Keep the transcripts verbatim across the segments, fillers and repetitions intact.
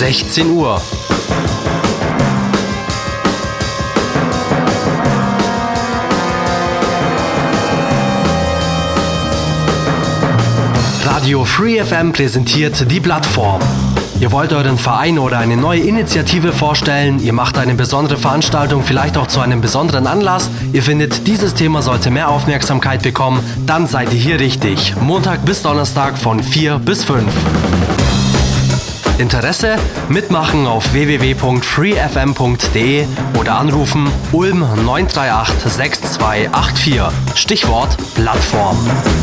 sechzehn Uhr. Radio Free F M präsentiert die Plattform. Ihr wollt euren Verein oder eine neue Initiative vorstellen, ihr macht eine besondere Veranstaltung, vielleicht auch zu einem besonderen Anlass, ihr findet, dieses Thema sollte mehr Aufmerksamkeit bekommen, dann seid ihr hier richtig. Montag bis Donnerstag von vier bis fünf. Interesse? Mitmachen auf w w w punkt free f m punkt d e oder anrufen Ulm neun drei acht sechs zwei acht vier. Stichwort Plattform.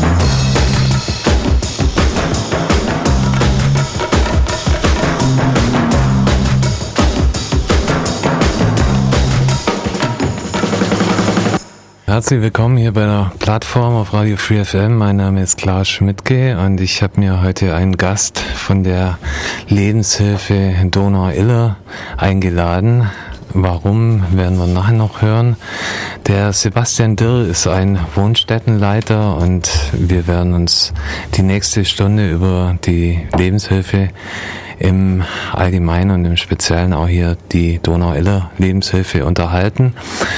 Herzlich willkommen hier bei der Plattform auf Radio Free F M. Mein Name ist Klaas Schmidtke und ich habe mir heute einen Gast von der Lebenshilfe Donau-Iller eingeladen. Warum, werden wir nachher noch hören. Der Sebastian Dirr ist ein Wohnstättenleiter und wir werden uns die nächste Stunde über die Lebenshilfe im Allgemeinen und im Speziellen auch hier die Donau-Iller Lebenshilfe unterhalten.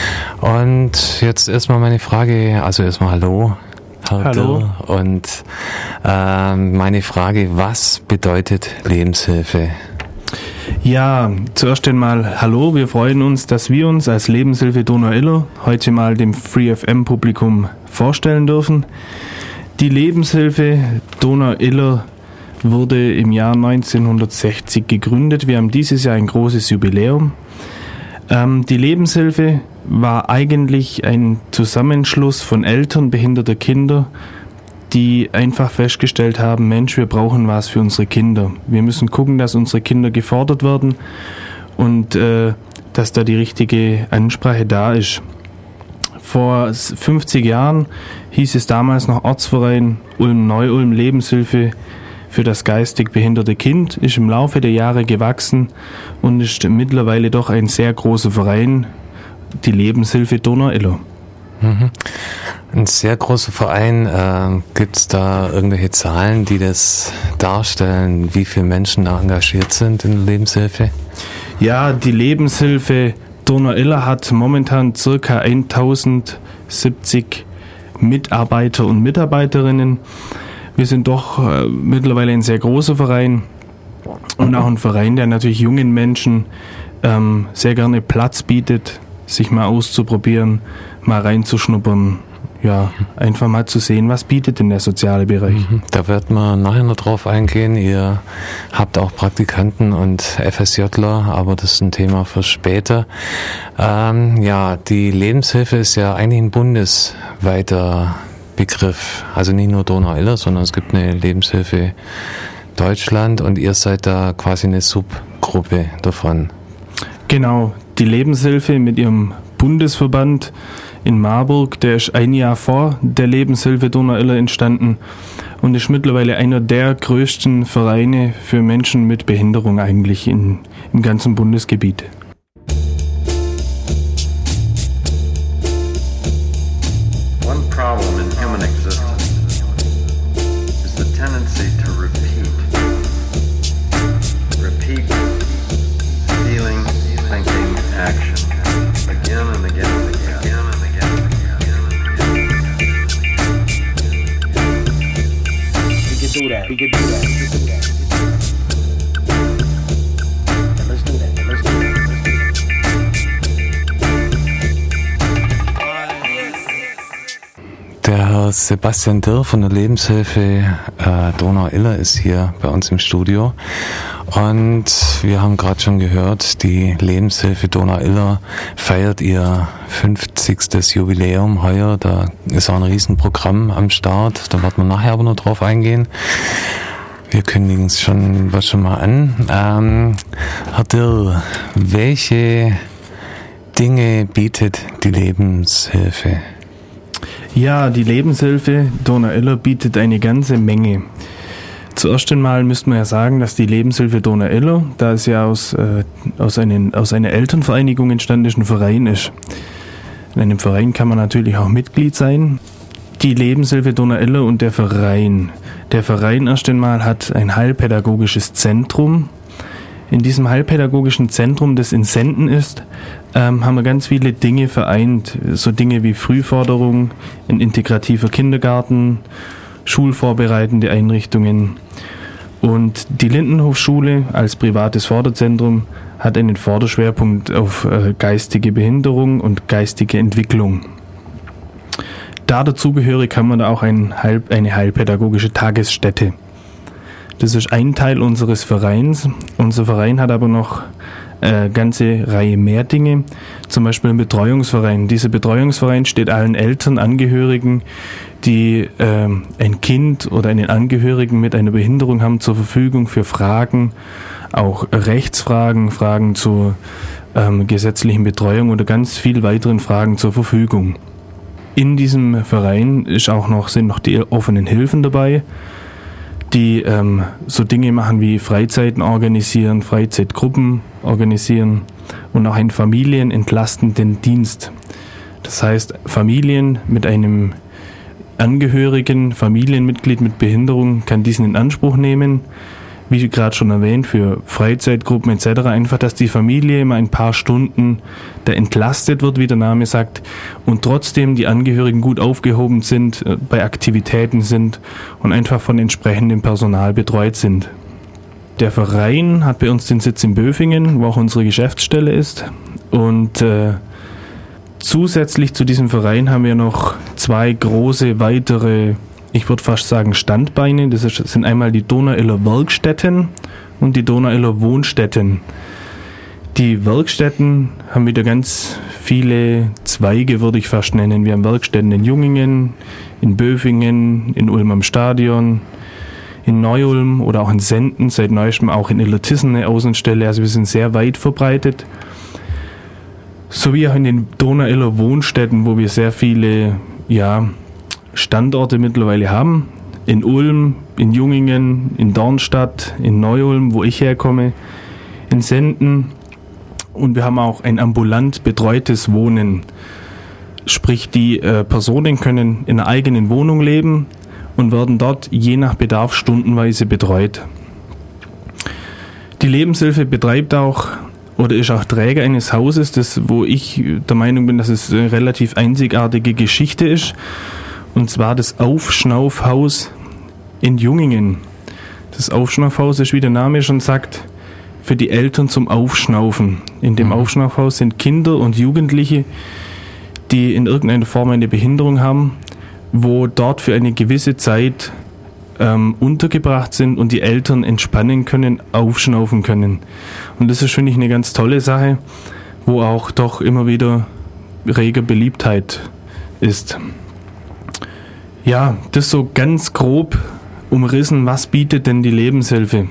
Und jetzt erstmal meine Frage, also erstmal Hallo, Herr Hallo. Dirr. Und äh, meine Frage, was bedeutet Lebenshilfe? Ja, zuerst einmal Hallo, wir freuen uns, dass wir uns als Lebenshilfe Donau-Iller heute mal dem Free F M Publikum vorstellen dürfen. Die Lebenshilfe Donau-Iller wurde im Jahr neunzehnhundertsechzig gegründet. Wir haben dieses Jahr ein großes Jubiläum. Ähm, die Lebenshilfe war eigentlich ein Zusammenschluss von Eltern behinderter Kinder, die einfach festgestellt haben, Mensch, wir brauchen was für unsere Kinder. Wir müssen gucken, dass unsere Kinder gefordert werden und äh, dass da die richtige Ansprache da ist. Vor fünfzig Jahren hieß es damals noch Ortsverein Ulm-Neu-Ulm Lebenshilfe für das geistig behinderte Kind, ist im Laufe der Jahre gewachsen und ist mittlerweile doch ein sehr großer Verein, die Lebenshilfe Donau-Iller. Mhm. Ein sehr großer Verein. Äh, gibt es da irgendwelche Zahlen, die das darstellen, wie viele Menschen da engagiert sind in der Lebenshilfe? Ja, die Lebenshilfe Donau-Iller hat momentan ca. tausendsiebzig Mitarbeiter und Mitarbeiterinnen. Wir sind doch äh, mittlerweile ein sehr großer Verein und auch ein Verein, der natürlich jungen Menschen ähm, sehr gerne Platz bietet, sich mal auszuprobieren, mal reinzuschnuppern, ja, einfach mal zu sehen, was bietet denn der soziale Bereich. Da wird man nachher noch drauf eingehen. Ihr habt auch Praktikanten und FSJler, aber das ist ein Thema für später. Ähm, ja, die Lebenshilfe ist ja eigentlich ein bundesweiter Begriff, also nicht nur Donau-Iller, sondern es gibt eine Lebenshilfe Deutschland und ihr seid da quasi eine Subgruppe davon. Genau, die Lebenshilfe mit ihrem Bundesverband in Marburg, der ist ein Jahr vor der Lebenshilfe Donau-Iller entstanden und ist mittlerweile einer der größten Vereine für Menschen mit Behinderung eigentlich in, im ganzen Bundesgebiet. One problem in human existence is the tendency to repeat. Repeat feeling, thinking, action. Again and again and again. Again and again and again and again. We can do that. We can do that. We can do that. Yeah, let's do that. Let's do that. Der Herr Sebastian Dirr von der Lebenshilfe äh, Donau-Iller ist hier bei uns im Studio und wir haben gerade schon gehört, die Lebenshilfe Donau-Iller feiert ihr fünfzigstes Jubiläum heuer. Da ist auch ein Riesenprogramm am Start, da werden wir nachher aber noch drauf eingehen. Wir kündigen es schon, was schon mal an. Ähm, Herr Dirr, welche Dinge bietet die Lebenshilfe? Ja, die Lebenshilfe Donau-Iller bietet eine ganze Menge. Zuerst einmal müsste man ja sagen, dass die Lebenshilfe Donau-Iller, da es ja aus, äh, aus, einen, aus einer Elternvereinigung entstanden ist, ein Verein ist. In einem Verein kann man natürlich auch Mitglied sein. Die Lebenshilfe Donau-Iller und der Verein. Der Verein erst einmal hat ein heilpädagogisches Zentrum In diesem heilpädagogischen Zentrum, das in Senden ist, ähm, haben wir ganz viele Dinge vereint. So Dinge wie Frühförderung, ein integrativer Kindergarten, schulvorbereitende Einrichtungen. Und die Lindenhofschule als privates Förderzentrum hat einen Förderschwerpunkt auf äh, geistige Behinderung und geistige Entwicklung. Da dazugehörig haben wir da auch ein Heil, eine heilpädagogische Tagesstätte. Das ist ein Teil unseres Vereins. Unser Verein hat aber noch eine ganze Reihe mehr Dinge. Zum Beispiel ein Betreuungsverein. Dieser Betreuungsverein steht allen Eltern, Angehörigen, die äh, ein Kind oder einen Angehörigen mit einer Behinderung haben, zur Verfügung für Fragen, auch Rechtsfragen, Fragen zur ähm, gesetzlichen Betreuung oder ganz viel weiteren Fragen zur Verfügung. In diesem Verein ist auch noch, sind noch die offenen Hilfen dabei, die ähm, so Dinge machen wie Freizeiten organisieren, Freizeitgruppen organisieren und auch einen familienentlastenden Dienst. Das heißt, Familien mit einem Angehörigen, Familienmitglied mit Behinderung kann diesen in Anspruch nehmen, wie gerade schon erwähnt, für Freizeitgruppen et cetera. Einfach, dass die Familie immer ein paar Stunden da entlastet wird, wie der Name sagt, und trotzdem die Angehörigen gut aufgehoben sind, bei Aktivitäten sind und einfach von entsprechendem Personal betreut sind. Der Verein hat bei uns den Sitz in Böfingen, wo auch unsere Geschäftsstelle ist. Und äh, zusätzlich zu diesem Verein haben wir noch zwei große weitere, ich würde fast sagen, Standbeine. Das ist, sind einmal die Donauiller Werkstätten und die Donauiller Wohnstätten. Die Werkstätten haben wieder ganz viele Zweige, würde ich fast nennen. Wir haben Werkstätten in Jungingen, in Böfingen, in Ulm am Stadion, in Neu-Ulm oder auch in Senden, seit neuestem auch in Illertissen eine Außenstelle. Also wir sind sehr weit verbreitet. Sowie auch in den Donauiller Wohnstätten, wo wir sehr viele, ja, Standorte mittlerweile haben. In Ulm, in Jungingen, in Dornstadt, in Neu-Ulm, wo ich herkomme, in Senden. Und wir haben auch ein ambulant betreutes Wohnen. Sprich, die äh, Personen können in einer eigenen Wohnung leben und werden dort je nach Bedarf stundenweise betreut. Die Lebenshilfe betreibt auch oder ist auch Träger eines Hauses, das, wo ich der Meinung bin, dass es eine relativ einzigartige Geschichte ist. Und zwar das Aufschnaufhaus in Jungingen. Das Aufschnaufhaus ist, wie der Name schon sagt, für die Eltern zum Aufschnaufen. In dem Aufschnaufhaus sind Kinder und Jugendliche, die in irgendeiner Form eine Behinderung haben, wo dort für eine gewisse Zeit ähm, untergebracht sind und die Eltern entspannen können, aufschnaufen können. Und das ist, finde ich, eine ganz tolle Sache, wo auch doch immer wieder rege Beliebtheit ist. Ja, das so ganz grob umrissen, was bietet denn die Lebenshilfe?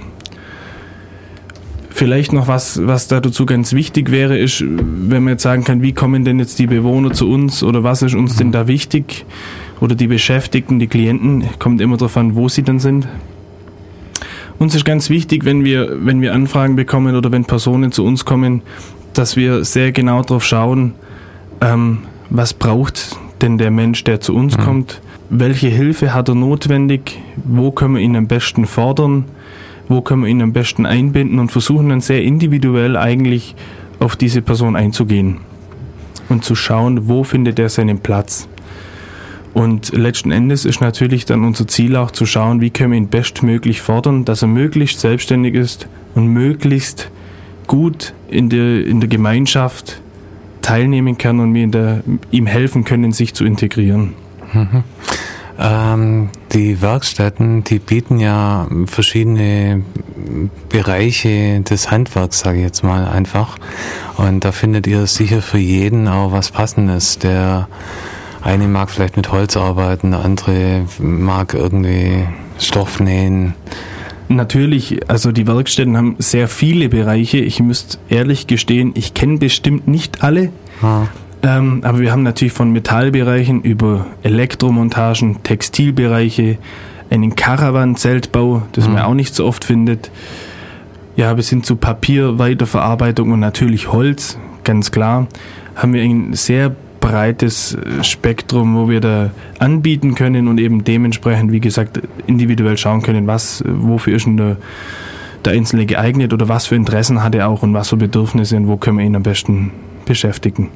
Vielleicht noch was, was da dazu ganz wichtig wäre, ist, wenn man jetzt sagen kann, wie kommen denn jetzt die Bewohner zu uns oder was ist uns denn da wichtig? Oder die Beschäftigten, die Klienten, kommt immer darauf an, wo sie dann sind. Uns ist ganz wichtig, wenn wir, wenn wir Anfragen bekommen oder wenn Personen zu uns kommen, dass wir sehr genau darauf schauen, ähm, was braucht denn der Mensch, der zu uns mhm. kommt? Welche Hilfe hat er notwendig? Wo können wir ihn am besten fordern? Wo können wir ihn am besten einbinden? Und versuchen dann sehr individuell eigentlich auf diese Person einzugehen und zu schauen, wo findet er seinen Platz. Und letzten Endes ist natürlich dann unser Ziel auch zu schauen, wie können wir ihn bestmöglich fordern, dass er möglichst selbstständig ist und möglichst gut in der, in der Gemeinschaft teilnehmen kann und wir in der, ihm helfen können, sich zu integrieren. Mhm. Ähm, die Werkstätten, die bieten ja verschiedene Bereiche des Handwerks, sage ich jetzt mal einfach. Und da findet ihr sicher für jeden auch was Passendes. Der eine mag vielleicht mit Holz arbeiten, der andere mag irgendwie Stoff nähen. Natürlich, also die Werkstätten haben sehr viele Bereiche. Ich müsste ehrlich gestehen, ich kenne bestimmt nicht alle. Ah. Ähm, aber wir haben natürlich von Metallbereichen über Elektromontagen, Textilbereiche, einen Caravan-Zeltbau, das mhm. man auch nicht so oft findet. Ja, bis hin zu Papier, Weiterverarbeitung und natürlich Holz, ganz klar. Haben wir ein sehr breites Spektrum, wo wir da anbieten können und eben dementsprechend, wie gesagt, individuell schauen können, was, wofür ist denn der, der Einzelne geeignet oder was für Interessen hat er auch und was für Bedürfnisse und wo können wir ihn am besten beschäftigen.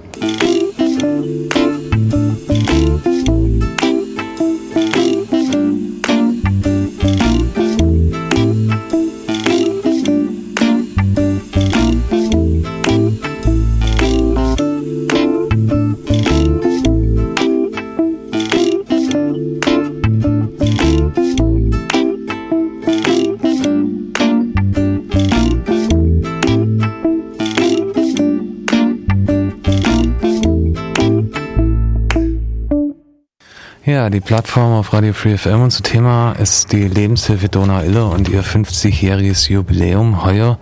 Ja, die Plattform auf Radio Free F M, unser Thema ist die Lebenshilfe Donau-Iller und ihr fünfzigjähriges Jubiläum heuer.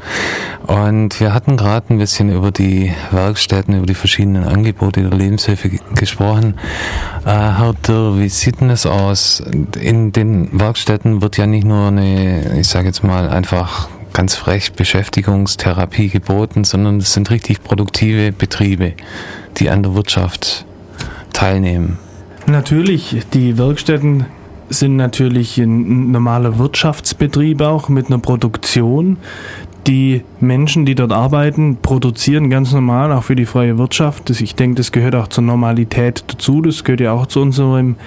Und wir hatten gerade ein bisschen über die Werkstätten, über die verschiedenen Angebote der Lebenshilfe g- gesprochen. Äh, Herr Dürr, wie sieht denn das aus? In den Werkstätten wird ja nicht nur eine, ich sage jetzt mal einfach ganz frech, Beschäftigungstherapie geboten, sondern es sind richtig produktive Betriebe, die an der Wirtschaft teilnehmen. Natürlich, die Werkstätten sind natürlich ein normaler Wirtschaftsbetrieb auch mit einer Produktion. Die Menschen, die dort arbeiten, produzieren ganz normal, auch für die freie Wirtschaft. Ich denke, das gehört auch zur Normalität dazu. Das gehört ja auch zu unserem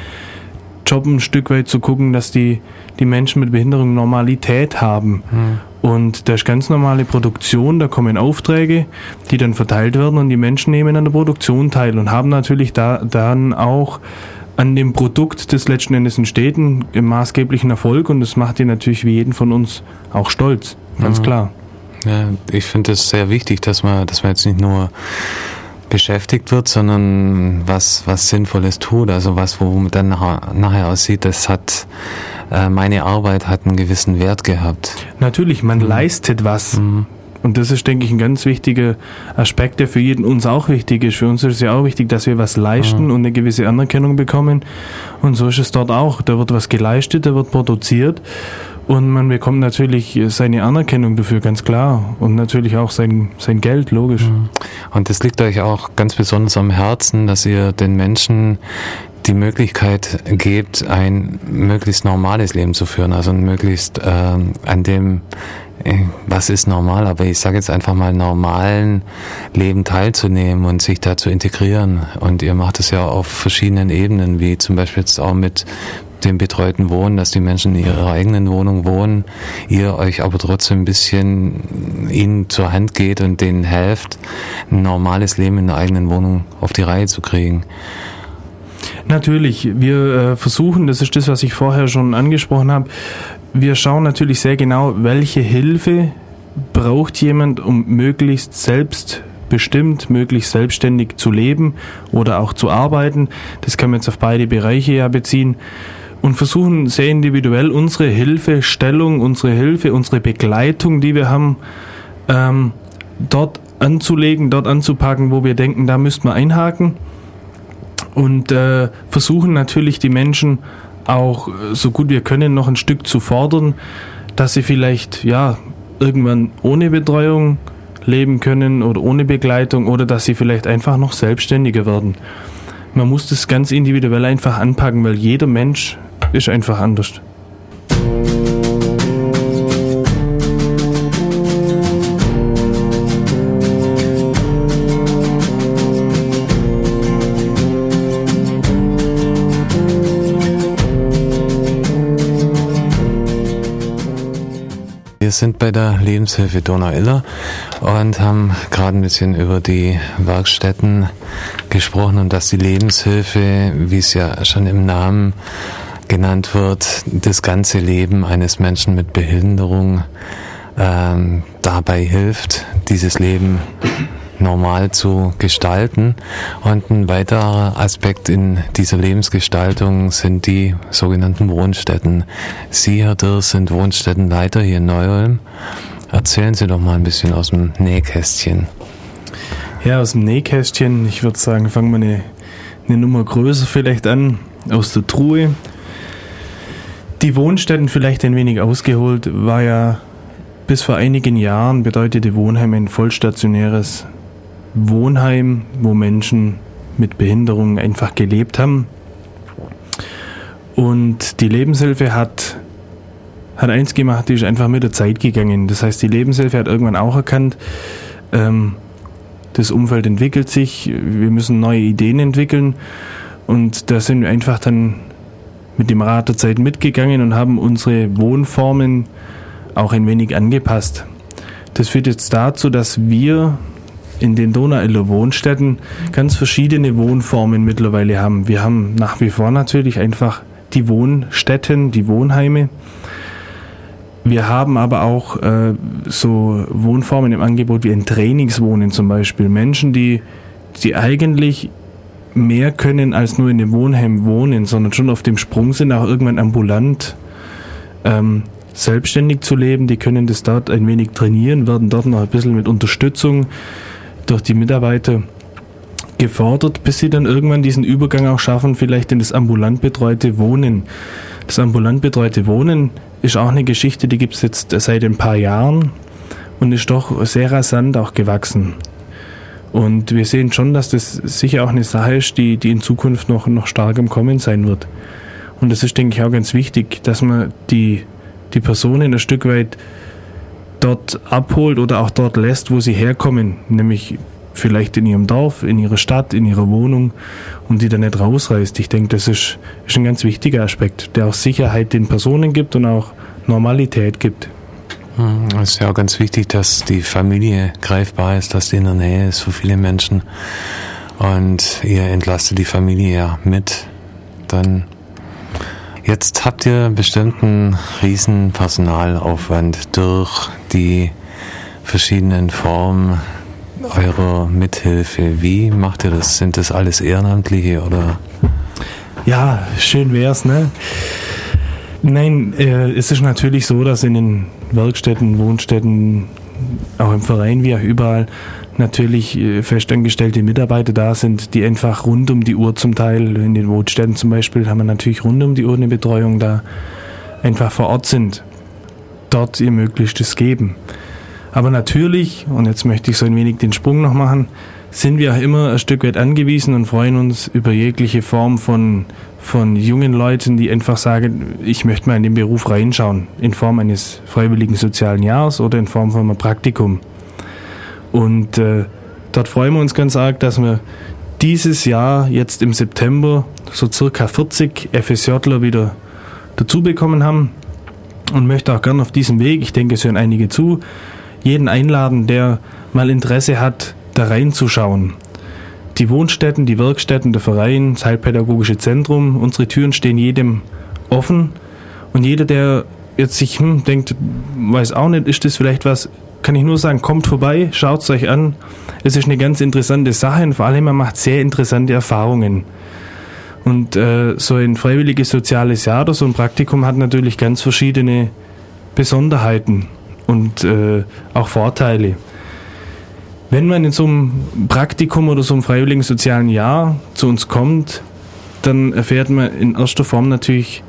Job ein Stück weit zu gucken, dass die, die Menschen mit Behinderung Normalität haben. Mhm. Und da ist ganz normale Produktion, da kommen Aufträge, die dann verteilt werden und die Menschen nehmen an der Produktion teil und haben natürlich da dann auch an dem Produkt, das letzten Endes entsteht, einen maßgeblichen Erfolg und das macht die natürlich wie jeden von uns auch stolz, ganz mhm. klar. Ja, ich finde es sehr wichtig, dass man, dass man jetzt nicht nur beschäftigt wird, sondern was, was Sinnvolles tut, also was, wo man dann nachher, nachher aussieht, das hat, äh, meine Arbeit hat einen gewissen Wert gehabt. Natürlich, man mhm. leistet was. Mhm. Und das ist, denke ich, ein ganz wichtiger Aspekt, der für jeden uns auch wichtig ist. Für uns ist es ja auch wichtig, dass wir was leisten mhm. und eine gewisse Anerkennung bekommen. Und so ist es dort auch. Da wird was geleistet, da wird produziert. Und man bekommt natürlich seine Anerkennung dafür, ganz klar. Und natürlich auch sein, sein Geld, logisch. Und das liegt euch auch ganz besonders am Herzen, dass ihr den Menschen die Möglichkeit gebt, ein möglichst normales Leben zu führen. Also ein möglichst ähm, an dem, was ist normal, aber ich sage jetzt einfach mal normalen Leben teilzunehmen und sich da zu integrieren. Und ihr macht es ja auf verschiedenen Ebenen, wie zum Beispiel jetzt auch mit dem betreuten Wohnen, dass die Menschen in ihrer eigenen Wohnung wohnen, ihr euch aber trotzdem ein bisschen ihnen zur Hand geht und denen helft, ein normales Leben in der eigenen Wohnung auf die Reihe zu kriegen. Natürlich, wir äh, versuchen, das ist das, was ich vorher schon angesprochen habe, wir schauen natürlich sehr genau, welche Hilfe braucht jemand, um möglichst selbstbestimmt, möglichst selbstständig zu leben oder auch zu arbeiten. Das kann man jetzt auf beide Bereiche ja beziehen. Und versuchen sehr individuell unsere Hilfestellung, unsere Hilfe, unsere Begleitung, die wir haben, ähm, dort anzulegen, dort anzupacken, wo wir denken, da müssten wir einhaken. Und äh, versuchen natürlich die Menschen auch so gut wir können noch ein Stück zu fordern, dass sie vielleicht ja irgendwann ohne Betreuung leben können oder ohne Begleitung oder dass sie vielleicht einfach noch selbstständiger werden. Man muss das ganz individuell einfach anpacken, weil jeder Mensch ist einfach anders. Wir sind bei der Lebenshilfe Donau-Iller und haben gerade ein bisschen über die Werkstätten gesprochen und dass die Lebenshilfe, wie es ja schon im Namen genannt wird, das ganze Leben eines Menschen mit Behinderung ähm, dabei hilft, dieses Leben normal zu gestalten. Und ein weiterer Aspekt in dieser Lebensgestaltung sind die sogenannten Wohnstätten. Sie, Herr Dürr, sind Wohnstättenleiter hier in Neu-Ulm. Erzählen Sie doch mal ein bisschen aus dem Nähkästchen. Ja, aus dem Nähkästchen, ich würde sagen, fangen wir eine, eine Nummer größer vielleicht an, aus der Truhe. Die Wohnstätten, vielleicht ein wenig ausgeholt, war ja bis vor einigen Jahren bedeutete Wohnheim ein vollstationäres Wohnheim, wo Menschen mit Behinderung einfach gelebt haben. Und die Lebenshilfe hat, hat eins gemacht, die ist einfach mit der Zeit gegangen. Das heißt, die Lebenshilfe hat irgendwann auch erkannt, ähm, das Umfeld entwickelt sich, wir müssen neue Ideen entwickeln und da sind wir einfach dann mit dem Rat der Zeit mitgegangen und haben unsere Wohnformen auch ein wenig angepasst. Das führt jetzt dazu, dass wir in den Donauiller Wohnstätten ganz verschiedene Wohnformen mittlerweile haben. Wir haben nach wie vor natürlich einfach die Wohnstätten, die Wohnheime. Wir haben aber auch äh, so Wohnformen im Angebot wie ein Trainingswohnen zum Beispiel. Menschen, die, die eigentlich mehr können als nur in dem Wohnheim wohnen, sondern schon auf dem Sprung sind, auch irgendwann ambulant ähm, selbstständig zu leben. Die können das dort ein wenig trainieren, werden dort noch ein bisschen mit Unterstützung durch die Mitarbeiter gefordert, bis sie dann irgendwann diesen Übergang auch schaffen, vielleicht in das ambulant betreute Wohnen. Das ambulant betreute Wohnen ist auch eine Geschichte, die gibt es jetzt seit ein paar Jahren und ist doch sehr rasant auch gewachsen. Und wir sehen schon, dass das sicher auch eine Sache ist, die, die in Zukunft noch, noch stark im Kommen sein wird. Und das ist, denke ich, auch ganz wichtig, dass man die, die Personen ein Stück weit dort abholt oder auch dort lässt, wo sie herkommen, nämlich vielleicht in ihrem Dorf, in ihrer Stadt, in ihrer Wohnung und die dann nicht rausreißt. Ich denke, das ist, ist ein ganz wichtiger Aspekt, der auch Sicherheit den Personen gibt und auch Normalität gibt. Es ist ja auch ganz wichtig, dass die Familie greifbar ist, dass die in der Nähe ist für viele Menschen und ihr entlastet die Familie ja mit. Dann jetzt habt ihr bestimmt einen riesen Personalaufwand durch die verschiedenen Formen eurer Mithilfe. Wie macht ihr das? Sind das alles Ehrenamtliche oder? Ja, schön wär's, ne? Nein, äh, es ist natürlich so, dass in den Werkstätten, Wohnstätten, auch im Verein wie auch überall natürlich äh, festangestellte Mitarbeiter da sind, die einfach rund um die Uhr zum Teil, in den Wohnstätten zum Beispiel, haben wir natürlich rund um die Uhr eine Betreuung da, einfach vor Ort sind, dort ihr Möglichstes geben. Aber natürlich, und jetzt möchte ich so ein wenig den Sprung noch machen, sind wir auch immer ein Stück weit angewiesen und freuen uns über jegliche Form von, von jungen Leuten, die einfach sagen, ich möchte mal in den Beruf reinschauen, in Form eines freiwilligen sozialen Jahres oder in Form von einem Praktikum. Und äh, dort freuen wir uns ganz arg, dass wir dieses Jahr, jetzt im September, so circa vierzig FSJler wieder dazu bekommen haben und möchte auch gerne auf diesem Weg, ich denke, es hören einige zu, jeden einladen, der mal Interesse hat, da reinzuschauen. Die Wohnstätten, die Werkstätten, der Verein, das Heilpädagogische Zentrum, unsere Türen stehen jedem offen und jeder, der jetzt sich hm, denkt, weiß auch nicht, ist das vielleicht was, kann ich nur sagen, kommt vorbei, schaut es euch an. Es ist eine ganz interessante Sache und vor allem man macht sehr interessante Erfahrungen. Und äh, so ein freiwilliges soziales Jahr oder so ein Praktikum hat natürlich ganz verschiedene Besonderheiten und äh, auch Vorteile. Wenn man in so einem Praktikum oder so einem freiwilligen sozialen Jahr zu uns kommt, dann erfährt man in erster Form natürlich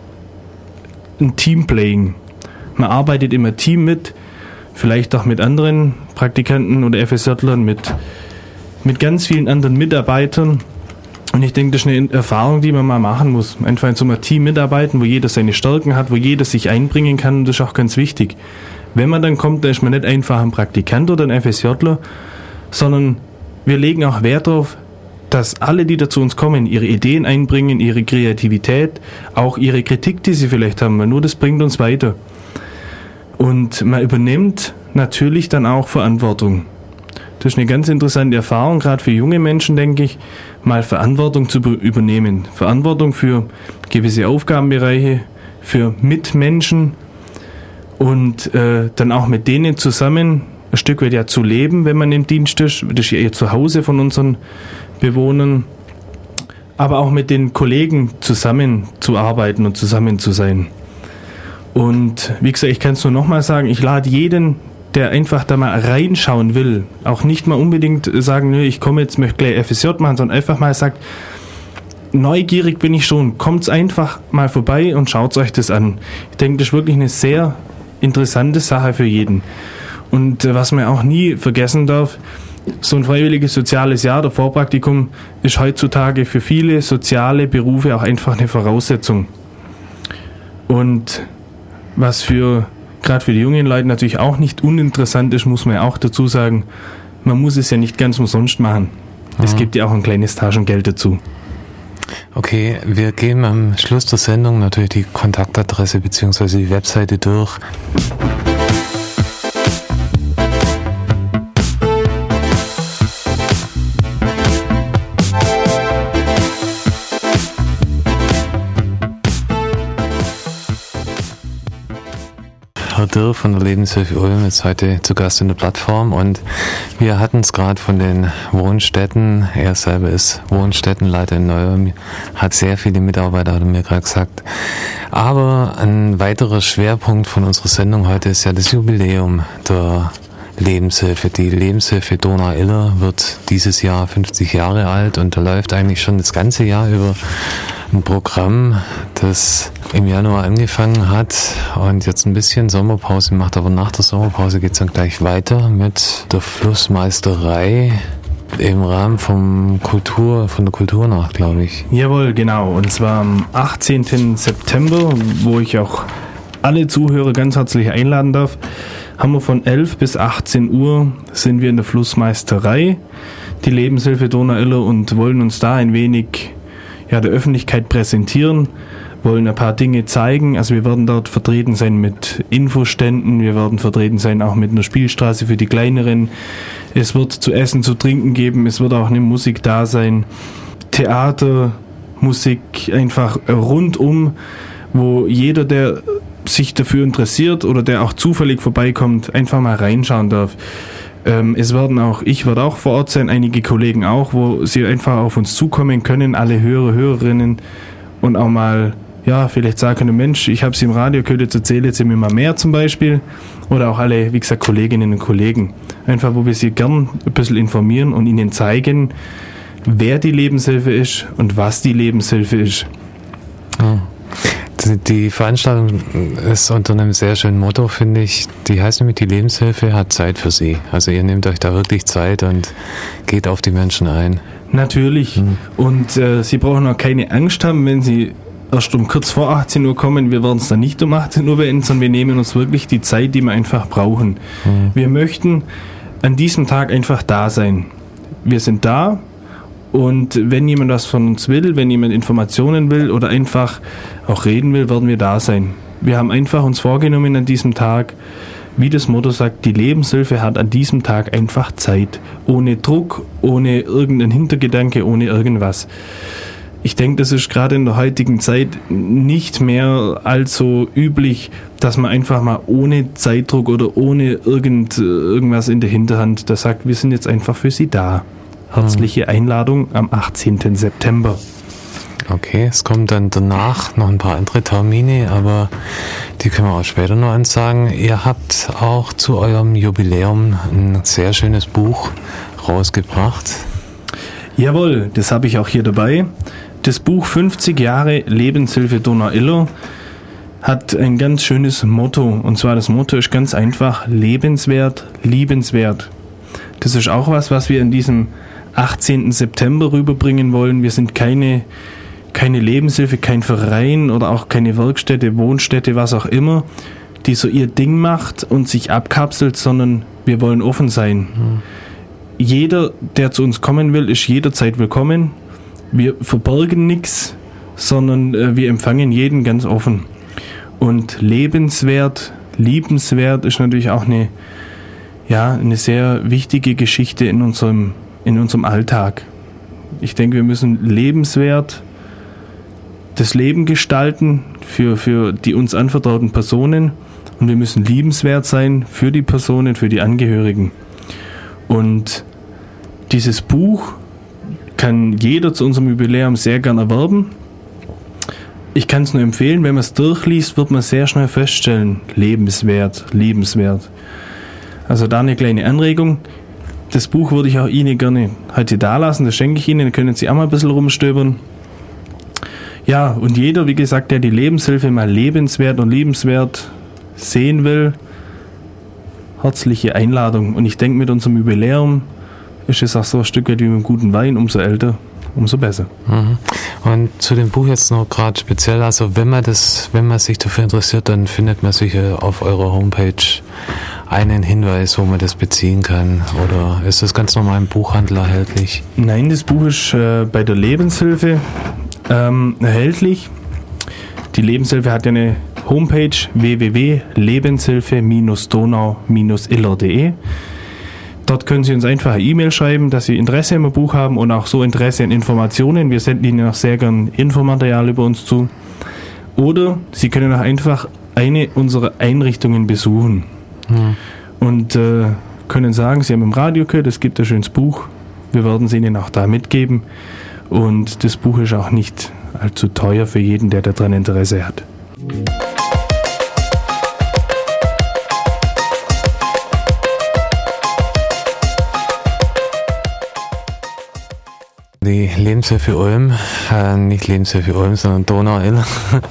ein Teamplaying. Man arbeitet im Team mit, vielleicht auch mit anderen Praktikanten oder FSJlern, mit, mit ganz vielen anderen Mitarbeitern. Und ich denke, das ist eine Erfahrung, die man mal machen muss. Einfach in so einem Team mitarbeiten, wo jeder seine Stärken hat, wo jeder sich einbringen kann. Und das ist auch ganz wichtig. Wenn man dann kommt, dann ist man nicht einfach ein Praktikant oder ein FSJler, sondern wir legen auch Wert darauf, dass alle, die da zu uns kommen, ihre Ideen einbringen, ihre Kreativität, auch ihre Kritik, die sie vielleicht haben, weil nur das bringt uns weiter. Und man übernimmt natürlich dann auch Verantwortung. Das ist eine ganz interessante Erfahrung, gerade für junge Menschen, denke ich, mal Verantwortung zu übernehmen. Verantwortung für gewisse Aufgabenbereiche, für Mitmenschen und äh, dann auch mit denen zusammen ein Stück weit ja zu leben, wenn man im Dienst ist. Das ist ja ihr Zuhause von unseren Bewohnern. Aber auch mit den Kollegen zusammen zu arbeiten und zusammen zu sein. Und wie gesagt, ich kann es nur nochmal sagen, ich lade jeden, der einfach da mal reinschauen will, auch nicht mal unbedingt sagen, nö, ich komme jetzt, möchte gleich F S J machen, sondern einfach mal sagt, neugierig bin ich schon, kommt's einfach mal vorbei und schaut euch das an. Ich denke, das ist wirklich eine sehr interessante Sache für jeden. Und äh, was man auch nie vergessen darf, so ein freiwilliges soziales Jahr, der Vorpraktikum, ist heutzutage für viele soziale Berufe auch einfach eine Voraussetzung. Und Was für, gerade für die jungen Leute natürlich auch nicht uninteressant ist, muss man ja auch dazu sagen, man muss es ja nicht ganz umsonst machen. Es gibt ja auch ein kleines Taschengeld dazu. Okay, wir geben am Schluss der Sendung natürlich die Kontaktadresse bzw. die Webseite durch. Herr Dirr von der Lebenshilfe Ulm ist heute zu Gast in der Plattform und wir hatten es gerade von den Wohnstätten. Er selber ist Wohnstättenleiter in Neu-Ulm, hat sehr viele Mitarbeiter, hat er mir gerade gesagt. Aber ein weiterer Schwerpunkt von unserer Sendung heute ist ja das Jubiläum der Lebenshilfe. Die Lebenshilfe Donau-Iller wird dieses Jahr fünfzig Jahre alt und da läuft eigentlich schon das ganze Jahr über ein Programm, das im Januar angefangen hat und jetzt ein bisschen Sommerpause macht, aber nach der Sommerpause geht es dann gleich weiter mit der Flussmeisterei im Rahmen vom Kultur, von der Kulturnacht, glaube ich. Jawohl, genau. Und zwar am achtzehnten September, wo ich auch alle Zuhörer ganz herzlich einladen darf, haben wir von elf bis achtzehn Uhr sind wir in der Flussmeisterei, die Lebenshilfe Donau-Iller, und wollen uns da ein wenig ja, der Öffentlichkeit präsentieren, wollen ein paar Dinge zeigen. Also wir werden dort vertreten sein mit Infoständen, wir werden vertreten sein auch mit einer Spielstraße für die Kleineren. Es wird zu essen, zu trinken geben, es wird auch eine Musik da sein, Theater, Musik, einfach rundum, wo jeder, der sich dafür interessiert oder der auch zufällig vorbeikommt, einfach mal reinschauen darf. Ähm, es werden auch, ich werde auch vor Ort sein, einige Kollegen auch, wo sie einfach auf uns zukommen können, alle Hörer, Hörerinnen, und auch mal, ja, vielleicht sagen können, Mensch, ich habe sie im Radio gehört, jetzt erzähle sie mir mal mehr zum Beispiel. Oder auch alle, wie gesagt, Kolleginnen und Kollegen. Einfach, wo wir sie gern ein bisschen informieren und ihnen zeigen, wer die Lebenshilfe ist und was die Lebenshilfe ist. Ja. Die Veranstaltung ist unter einem sehr schönen Motto, finde ich. Die heißt nämlich, die Lebenshilfe hat Zeit für Sie. Also ihr nehmt euch da wirklich Zeit und geht auf die Menschen ein. Natürlich. Mhm. Und äh, Sie brauchen auch keine Angst haben, wenn Sie erst um kurz vor achtzehn Uhr kommen. Wir werden es dann nicht um achtzehn Uhr beenden, sondern wir nehmen uns wirklich die Zeit, die wir einfach brauchen. Mhm. Wir möchten an diesem Tag einfach da sein. Wir sind da. Und wenn jemand was von uns will, wenn jemand Informationen will oder einfach auch reden will, werden wir da sein. Wir haben einfach uns vorgenommen an diesem Tag, wie das Motto sagt, die Lebenshilfe hat an diesem Tag einfach Zeit. Ohne Druck, ohne irgendeinen Hintergedanke, ohne irgendwas. Ich denke, das ist gerade in der heutigen Zeit nicht mehr allzu üblich, dass man einfach mal ohne Zeitdruck oder ohne irgend, irgendwas in der Hinterhand da sagt, wir sind jetzt einfach für Sie da. Herzliche Einladung am achtzehnten September. Okay, es kommen dann danach noch ein paar andere Termine, aber die können wir auch später noch ansagen. Ihr habt auch zu eurem Jubiläum ein sehr schönes Buch rausgebracht. Jawohl, das habe ich auch hier dabei. Das Buch fünfzig Jahre Lebenshilfe Donau-Iller hat ein ganz schönes Motto. Und zwar das Motto ist ganz einfach: lebenswert, liebenswert. Das ist auch was, was wir in diesem achtzehnten September rüberbringen wollen. Wir sind keine, keine Lebenshilfe, kein Verein oder auch keine Werkstätte, Wohnstätte, was auch immer, die so ihr Ding macht und sich abkapselt, sondern wir wollen offen sein. Mhm. Jeder, der zu uns kommen will, ist jederzeit willkommen. Wir verbergen nichts, sondern äh, wir empfangen jeden ganz offen. Und lebenswert, liebenswert ist natürlich auch eine, ja, eine sehr wichtige Geschichte in unserem in unserem Alltag. Ich denke, wir müssen lebenswert das Leben gestalten für, für die uns anvertrauten Personen, und wir müssen liebenswert sein für die Personen, für die Angehörigen. Und dieses Buch kann jeder zu unserem Jubiläum sehr gern erwerben. Ich kann es nur empfehlen, wenn man es durchliest, wird man sehr schnell feststellen, lebenswert, liebenswert. Also da eine kleine Anregung. Das Buch würde ich auch Ihnen gerne heute da lassen, das schenke ich Ihnen, dann können Sie auch mal ein bisschen rumstöbern. Ja, und jeder, wie gesagt, der die Lebenshilfe mal lebenswert und liebenswert sehen will, herzliche Einladung. Und ich denke, mit unserem Jubiläum ist es auch so ein Stück weit wie mit einem guten Wein, umso älter, umso besser. Mhm. Und zu dem Buch jetzt noch gerade speziell, also wenn man das, wenn man sich dafür interessiert, dann findet man sicher auf eurer Homepage einen Hinweis, wo man das beziehen kann, oder ist das ganz normal im Buchhandel erhältlich? Nein, das Buch ist äh, bei der Lebenshilfe ähm, erhältlich. Die Lebenshilfe hat ja eine Homepage w w w punkt lebenshilfe donau iller punkt d e. Dort können Sie uns einfach eine E-Mail schreiben, dass Sie Interesse am Buch haben und auch so Interesse an Informationen. Wir senden Ihnen auch sehr gern Infomaterial über uns zu. Oder Sie können auch einfach eine unserer Einrichtungen besuchen. Hm. Und äh, können sagen, Sie haben im Radio gehört, es gibt ein schönes Buch. Wir werden es Ihnen auch da mitgeben. Und das Buch ist auch nicht allzu teuer für jeden, der daran Interesse hat. Die Lebenshilfe Ulm, äh, nicht Lebenshilfe Ulm, sondern Donau-Iller,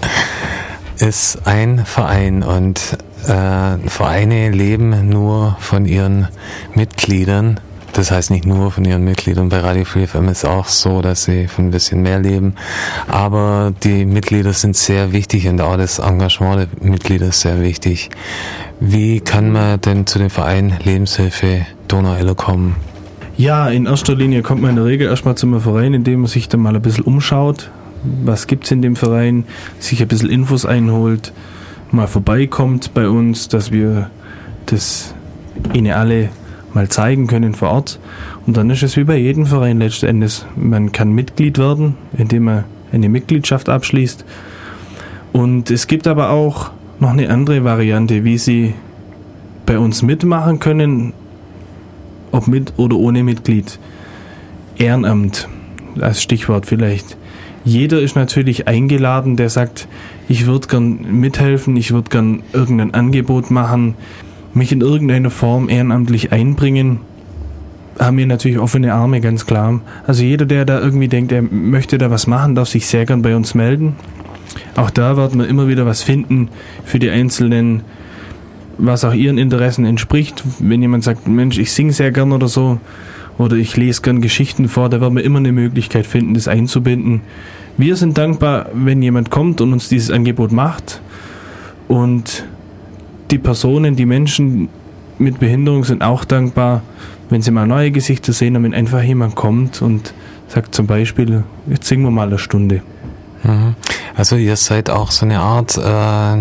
ist ein Verein und äh, Vereine leben nur von ihren Mitgliedern. Das heißt nicht nur von ihren Mitgliedern. Bei Radio Free F M ist auch so, dass sie von ein bisschen mehr leben. Aber die Mitglieder sind sehr wichtig und auch das Engagement der Mitglieder ist sehr wichtig. Wie kann man denn zu dem Verein Lebenshilfe Donau-Iller kommen? Ja, in erster Linie kommt man in der Regel erstmal zum Verein, indem man sich dann mal ein bisschen umschaut. Was gibt es in dem Verein? Sich ein bisschen Infos einholt, mal vorbeikommt bei uns, dass wir das Ihnen alle mal zeigen können vor Ort. Und dann ist es wie bei jedem Verein letzten Endes. Man kann Mitglied werden, indem man eine Mitgliedschaft abschließt. Und es gibt aber auch noch eine andere Variante, wie Sie bei uns mitmachen können, ob mit oder ohne Mitglied. Ehrenamt als Stichwort vielleicht. Jeder ist natürlich eingeladen, der sagt, ich würde gern mithelfen, ich würde gern irgendein Angebot machen, mich in irgendeiner Form ehrenamtlich einbringen. Haben wir natürlich offene Arme, ganz klar. Also jeder, der da irgendwie denkt, er möchte da was machen, darf sich sehr gern bei uns melden. Auch da werden wir immer wieder was finden für die Einzelnen, was auch ihren Interessen entspricht. Wenn jemand sagt, Mensch, ich singe sehr gern oder so, oder ich lese gern Geschichten vor, da werden wir immer eine Möglichkeit finden, das einzubinden. Wir sind dankbar, wenn jemand kommt und uns dieses Angebot macht. Und die Personen, die Menschen mit Behinderung sind auch dankbar, wenn sie mal neue Gesichter sehen und wenn einfach jemand kommt und sagt zum Beispiel, jetzt singen wir mal eine Stunde. Also ihr seid auch so eine Art äh,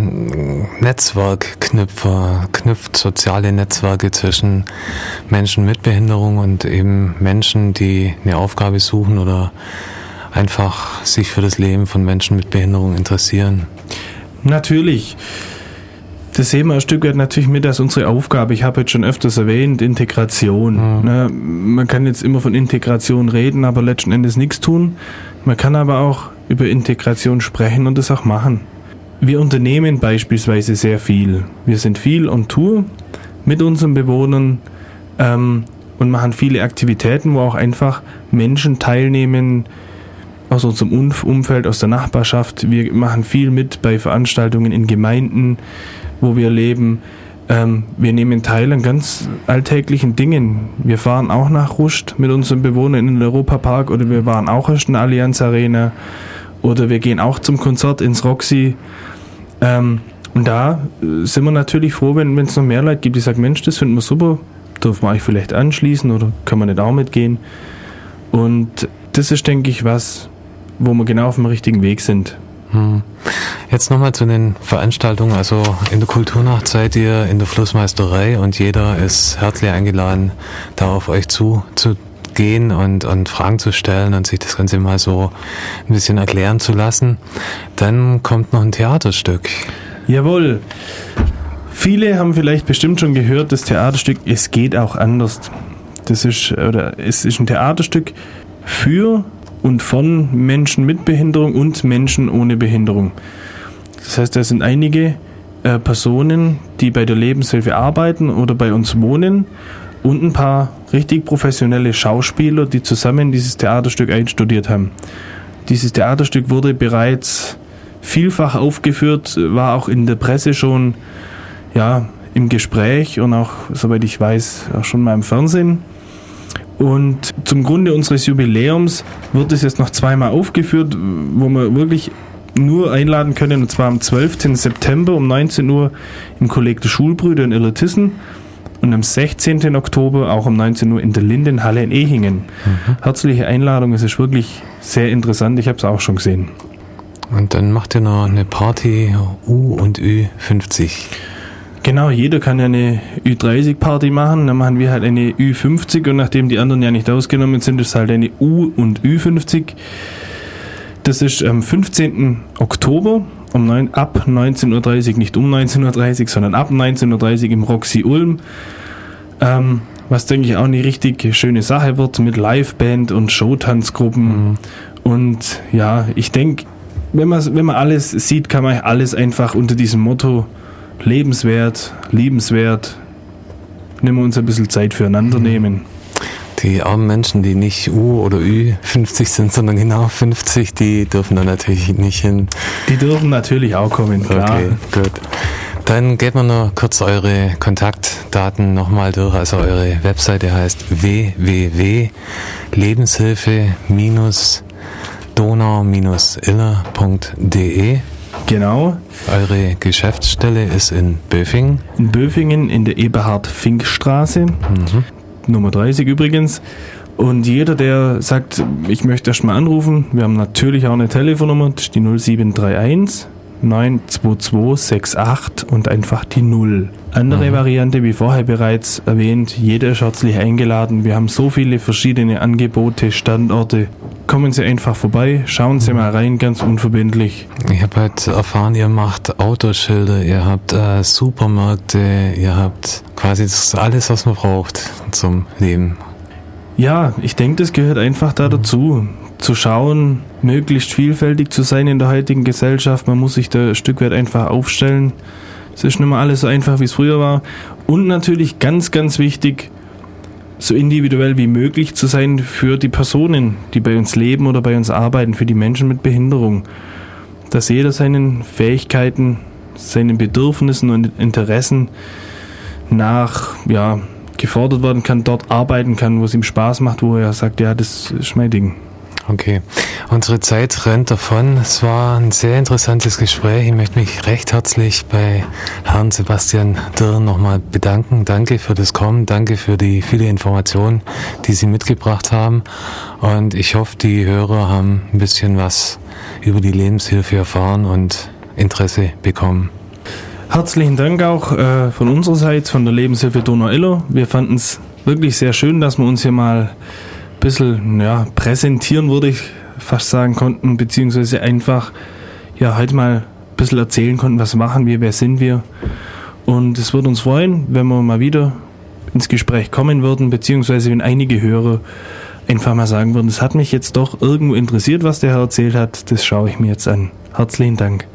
Netzwerkknüpfer, knüpft soziale Netzwerke zwischen Menschen mit Behinderung und eben Menschen, die eine Aufgabe suchen oder einfach sich für das Leben von Menschen mit Behinderung interessieren. Natürlich. Das sehen wir ein Stück weit natürlich mit als unsere Aufgabe. Ich habe jetzt schon öfters erwähnt, Integration. Mhm. Ne, man kann jetzt immer von Integration reden, aber letzten Endes nichts tun. Man kann aber auch über Integration sprechen und das auch machen. Wir unternehmen beispielsweise sehr viel. Wir sind viel on Tour mit unseren Bewohnern ähm, und machen viele Aktivitäten, wo auch einfach Menschen teilnehmen aus unserem Umfeld, aus der Nachbarschaft. Wir machen viel mit bei Veranstaltungen in Gemeinden, wo wir leben. Ähm, wir nehmen teil an ganz alltäglichen Dingen. Wir fahren auch nach Rust mit unseren Bewohnern in den Europapark oder wir waren auch erst in der Allianz Arena oder wir gehen auch zum Konzert ins Roxy. Ähm, und da sind wir natürlich froh, wenn es noch mehr Leute gibt, die sagen, Mensch, das finden wir super, dürfen wir euch vielleicht anschließen oder können wir nicht auch mitgehen. Und das ist, denke ich, was, wo wir genau auf dem richtigen Weg sind. Hm. Jetzt nochmal zu den Veranstaltungen. Also in der Kulturnacht seid ihr in der Flussmeisterei und jeder ist herzlich eingeladen, da auf euch zu, zu gehen und, und Fragen zu stellen und sich das Ganze mal so ein bisschen erklären zu lassen. Dann kommt noch ein Theaterstück. Jawohl. Viele haben vielleicht bestimmt schon gehört, das Theaterstück Es geht auch anders. Das ist, oder es ist ein Theaterstück für und von Menschen mit Behinderung und Menschen ohne Behinderung. Das heißt, da sind einige äh, Personen, die bei der Lebenshilfe arbeiten oder bei uns wohnen und ein paar richtig professionelle Schauspieler, die zusammen dieses Theaterstück einstudiert haben. Dieses Theaterstück wurde bereits vielfach aufgeführt, war auch in der Presse schon ja, im Gespräch und auch, soweit ich weiß, auch schon mal im Fernsehen. Und zum Grunde unseres Jubiläums wird es jetzt noch zweimal aufgeführt, wo wir wirklich nur einladen können, und zwar am zwölften September um neunzehn Uhr im Kolleg der Schulbrüder in Illertissen und am sechzehnten Oktober auch um neunzehn Uhr in der Lindenhalle in Ehingen. Mhm. Herzliche Einladung, es ist wirklich sehr interessant, ich habe es auch schon gesehen. Und dann macht ihr noch eine Party U und Ü fünfzig. Genau, jeder kann ja eine Ü dreißig Party machen, dann machen wir halt eine Ü fünfzig und nachdem die anderen ja nicht ausgenommen sind, ist halt eine U und Ü fünfzig. Das ist am fünfzehnten Oktober um neun, ab neunzehn Uhr dreißig, nicht um neunzehn Uhr dreißig, sondern ab neunzehn Uhr dreißig im Roxy Ulm. Ähm, was denke ich auch eine richtig schöne Sache wird mit Liveband und Showtanzgruppen. Mhm. Und ja, ich denke, wenn man, wenn man alles sieht, kann man alles einfach unter diesem Motto lebenswert, liebenswert, nehmen wir uns ein bisschen Zeit füreinander nehmen. Die armen Menschen, die nicht U oder Ü fünfzig sind, sondern genau fünfzig, die dürfen da natürlich nicht hin. Die dürfen natürlich auch kommen, klar. Okay, gut. Dann geht man noch kurz eure Kontaktdaten nochmal durch. Also eure Webseite heißt w w w punkt lebenshilfe donau iller punkt d e. Genau. Eure Geschäftsstelle ist in Böfingen. In Böfingen in der Eberhard-Fink-Straße. Mhm. Nummer dreißig übrigens. Und jeder, der sagt, ich möchte erst mal anrufen, wir haben natürlich auch eine Telefonnummer, das ist die null sieben drei eins neun zwei zwei sechs acht und einfach die null. Andere mhm. Variante, wie vorher bereits erwähnt, jeder ist herzlich eingeladen. Wir haben so viele verschiedene Angebote, Standorte. Kommen Sie einfach vorbei, schauen Sie mal rein, ganz unverbindlich. Ich habe halt erfahren, ihr macht Autoschilder, ihr habt äh, Supermärkte, ihr habt quasi das alles, was man braucht zum Leben. Ja, ich denke, das gehört einfach da dazu, zu schauen, möglichst vielfältig zu sein in der heutigen Gesellschaft. Man muss sich da ein Stück weit einfach aufstellen. Es ist nicht mehr alles so einfach, wie es früher war. Und natürlich ganz, ganz wichtig, so individuell wie möglich zu sein für die Personen, die bei uns leben oder bei uns arbeiten, für die Menschen mit Behinderung. Dass jeder seinen Fähigkeiten, seinen Bedürfnissen und Interessen nach, ja, gefordert werden kann, dort arbeiten kann, wo es ihm Spaß macht, wo er sagt, ja, das ist mein Ding. Okay, unsere Zeit rennt davon. Es war ein sehr interessantes Gespräch. Ich möchte mich recht herzlich bei Herrn Sebastian Dirr nochmal bedanken. Danke für das Kommen, danke für die viele Informationen, die Sie mitgebracht haben. Und ich hoffe, die Hörer haben ein bisschen was über die Lebenshilfe erfahren und Interesse bekommen. Herzlichen Dank auch äh, von unsererseits, von der Lebenshilfe Donau-Iller. Wir fanden es wirklich sehr schön, dass wir uns hier mal ein bisschen ja, präsentieren, würde ich fast sagen konnten, beziehungsweise einfach ja, heute mal ein bisschen erzählen konnten, was machen wir, wer sind wir. Und es würde uns freuen, wenn wir mal wieder ins Gespräch kommen würden, beziehungsweise wenn einige Hörer einfach mal sagen würden, es hat mich jetzt doch irgendwo interessiert, was der Herr erzählt hat, das schaue ich mir jetzt an. Herzlichen Dank.